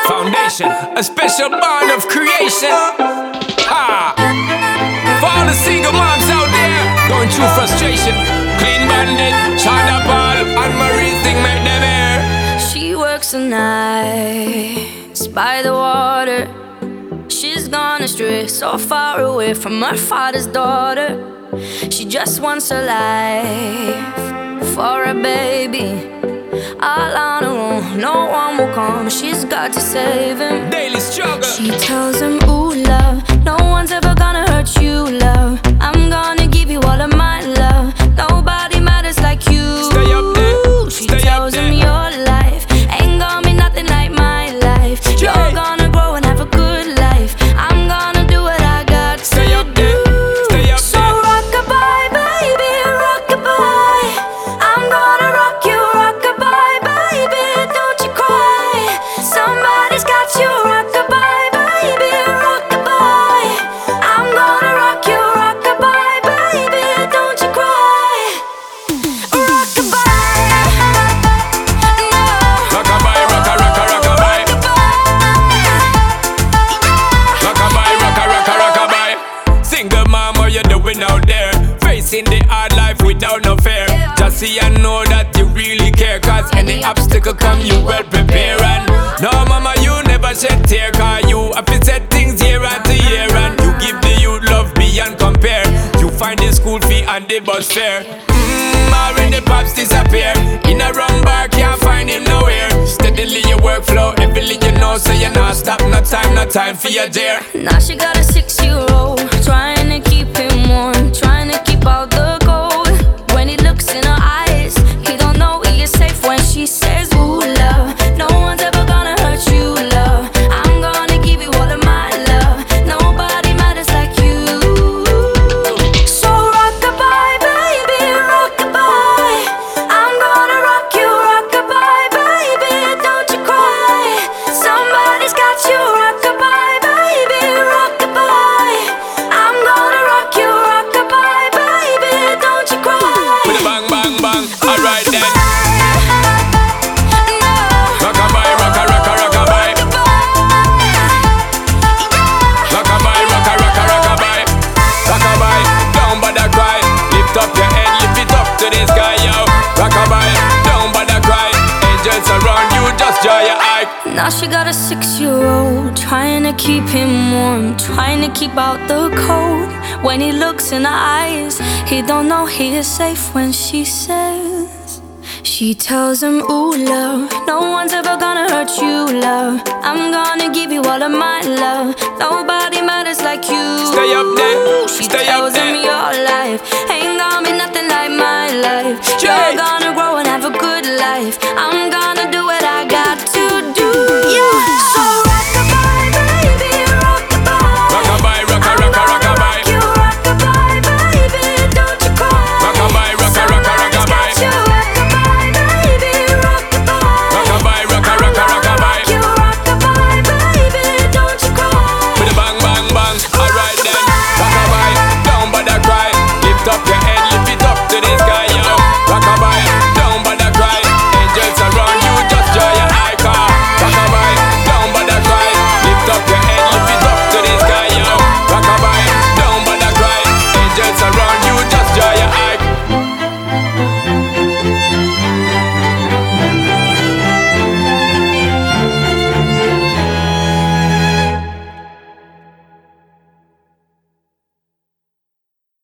Foundation, a special bond of creation. Ha! For all the single moms out there going through frustration, Clean Bandit, China Paul, and Marie thing make them air. She works the nights by the water. She's gone astray, so far away from her father's daughter. She just wants a life for a baby. All on her own, no one will come. She's got to save him. Daily struggle. She tells him, ooh, love, no one's ever gonna hurt you, love. I'm gonna give you all of my love. Nobody matters like you. Stay up there. She Stay tells up him there. your life ain't gonna be nothing like my life. You're gonna grow and have a good life. I'm gonna do what I got to Stay up there. Stay up So there. rock-a-bye, baby, rock-a-bye. I'm gonna rock you, rock-a-bye, baby, don't you cry. Somebody's got you, rock-a-bye, baby, rock-a-bye. I'm gonna rock you, rock-a-bye, baby, don't you cry. Rock-a-bye, no. Rock-a-bye, rock-a-rock-a, rock-a-bye. Rock-a-bye, rock-a-rock-a, rock-a-bye. Single mom, what you doing out there? Facing the hard life without no fear. Just see and know that you really care. Cause any obstacle come, you well prepare. And no mama, you never shed tear. Cause you have to set things year after year. And you give the youth love beyond compare. You find the school fee and the bus fare. When the pops disappear, in a wrong bar, can't find him nowhere. Steadily your workflow, everything you know, so you're not stop, no time for your dear. Now she got a 6-year-old, trying to keep him warm, trying to keep out the cold. When he looks in her eyes, he don't know he is safe when she says, ooh, love, no one's ever gonna hurt you, love. I'm gonna give you all of my love. Nobody matters like you. So rock-a-bye, baby, rock-a-bye. I'm gonna rock you, rock-a-bye, baby, don't you cry. Somebody's got you, rock-a-bye, baby, rock-a-bye. I'm gonna rock you, rock-a-bye, baby, don't you cry. With a bang, bang, bang, alright then. No. Rock-a-bye, rock-a-rock-a, rock-a-bye. Rock-a-bye, rock-a-rock-a, rock-a-bye. Rock-a-bye, don't bother cry. Lift up your head, lift it up to the sky, yo. Rock-a-bye, don't bother cry. Angels around you, just draw your eye. Now she got a 6-year-old, trying to keep him warm, trying to keep out the cold. When he looks in her eyes, he don't know he is safe when she says. She tells him, ooh, love, no one's ever gonna hurt you, love. I'm gonna give you all of my love. Nobody matters like you. Stay up there, She stay up tells him there. your life ain't gonna be nothing like my life. You're gonna grow and have a good life. I'm